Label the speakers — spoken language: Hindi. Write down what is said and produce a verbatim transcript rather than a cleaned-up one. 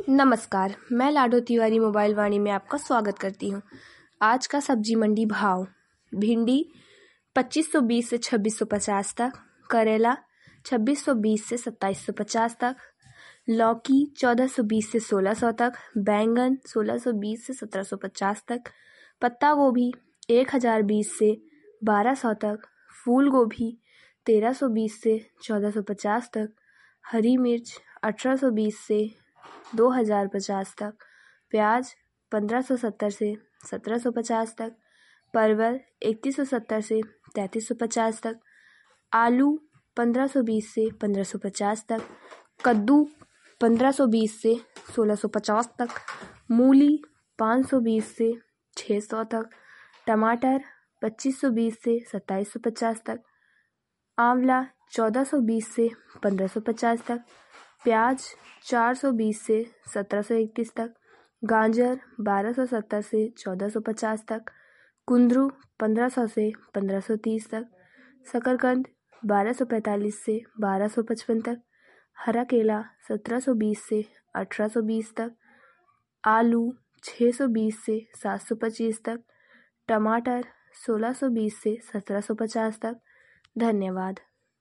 Speaker 1: नमस्कार, मैं लाडो तिवारी मोबाइल वाणी में आपका स्वागत करती हूँ। आज का सब्जी मंडी भाव: भिंडी पच्चीस सौ बीस से छब्बीस सौ पचास तक, करेला छब्बीस सौ बीस से सत्ताईस सौ पचास तक, लौकी चौदह सौ बीस से सोलह सौ तक, बैंगन सोलह सौ बीस से सत्रह सौ पचास तक, पत्ता गोभी एक हज़ार बीस से बारह सौ तक, फूल गोभी तेरह सौ बीस से चौदह सौ पचास तक, हरी मिर्च अठारह सौ बीस से दो हज़ार पचास तक, प्याज पंद्रह सौ सत्तर से सत्रह सौ पचास तक, परवल इकतीस सौ सत्तर से तैंतीस सौ पचास तक, आलू पंद्रह सौ बीस से पंद्रह सौ पचास तक, कद्दू पंद्रह सौ बीस से सोलह सौ पचास तक, मूली पाँच सौ बीस से छः सौ तक, टमाटर पच्चीस सौ बीस से सत्ताईस सौ पचास तक, आंवला चौदह सौ बीस से पंद्रह सौ पचास तक, प्याज चार सौ बीस से सत्रह सौ इकतीस तक, गाजर बारह सौ सत्तर से चौदह सौ पचास तक, कुंदरू पंद्रह सौ से पंद्रह सौ तीस तक, शकरकंद बारह सौ पैंतालीस से बारह सौ पचपन तक, हरा केला सत्रह सौ बीस से अठारह सौ बीस तक, आलू छः सौ बीस से सात सौ पच्चीस तक, टमाटर सोलह सौ बीस से सत्रह सौ पचास तक। धन्यवाद।